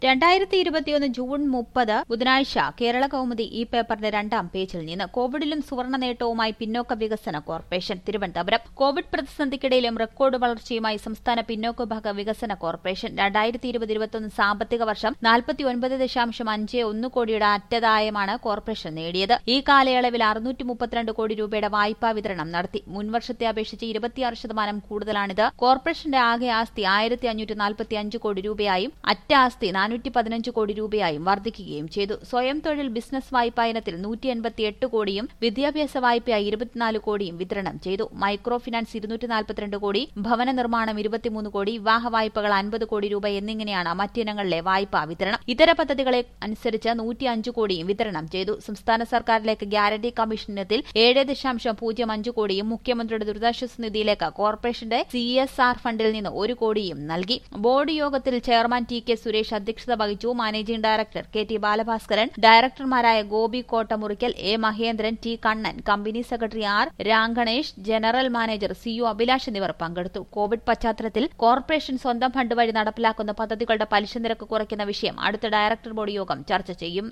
2021 June 30 ബുധനാഴ്ച കേരള കൗമുദി ഈ പേപ്പറിന്റെ 2ാം പേജിൽ നിന്ന് കോവിഡിലും സുവർണ നേട്ടവുമായി പിന്നോക്ക വികസന കോർപ്പറേഷൻ തിരുവനന്തപുരം. കോവിഡ് പ്രതിസന്ധിക്കിടയിലും റെക്കോർഡ് വളർച്ചയുമായി സംസ്ഥാന പിന്നോക്ക വിഭാഗ വികസന കോർപ്പറേഷൻ 2020-21 സാമ്പത്തിക വർഷം 49.51 കോടിയുടെ അറ്റദായമാണ് കോർപ്പറേഷൻ നേടിയത്. ഈ കാലയളവിൽ 632 കോടി രൂപയുടെ വായ്പാ വിതരണം നടത്തി. മുൻവർഷത്തെ അപേക്ഷിച്ച് 26% കൂടുതലാണിത്. കോർപ്പറേഷന്റെ ആകെ ആസ്തി 1545 കോടി രൂപയായും അറ്റ ആസ്തി 415 കോടി രൂപയായും വർദ്ധിക്കുകയും ചെയ്തു. സ്വയം തൊഴിൽ ബിസിനസ് വായ്പാ ഇനത്തിൽ 188 കോടിയും വിദ്യാഭ്യാസ വായ്പയായി 24 കോടിയും വിതരണം ചെയ്തു. മൈക്രോ ഫിനാൻസ് 242 കോടി, ഭവന നിർമ്മാണം 23 കോടി, വിവാഹ വായ്പകൾ 50 കോടി രൂപ എന്നിങ്ങനെയാണ് മറ്റിനങ്ങളിലെ വായ്പാ വിതരണം. ഇതര പദ്ധതികളെ അനുസരിച്ച് 105 കോടിയും വിതരണം ചെയ്തു. സംസ്ഥാന സർക്കാരിലേക്ക് ഗ്യാരണ്ടി കമ്മീഷൻ ഇനത്തിൽ 7.05 കോടിയും മുഖ്യമന്ത്രിയുടെ ദുരിതാശ്വാസ നിധിയിലേക്ക് കോർപ്പറേഷന്റെ CSR ഫണ്ടിൽ നിന്ന് 1 കോടിയും നൽകി. ബോർഡ് യോഗത്തിൽ ചെയർമാൻ ടി കെ സുരേഷ് അധ്യക്ഷത വഹിച്ചു. മാനേജിംഗ് ഡയറക്ടർ KT ബാലഭാസ്കരൻ, ഡയറക്ടർമാരായ Gopi Kottamurickal, A Mahendran, T Kannan, company secretary R Ramganesh, general manager CU Abhilash എന്നിവർ പങ്കെടുത്തു. കോവിഡ് പശ്ചാത്തലത്തിൽ കോർപ്പറേഷൻ സ്വന്തം ഫണ്ട് വഴി നടപ്പിലാക്കുന്ന പദ്ധതികളുടെ പലിശ നിരക്ക് കുറയ്ക്കുന്ന വിഷയം അടുത്ത ഡയറക്ടർ ബോർഡ് യോഗം ചർച്ച ചെയ്യും.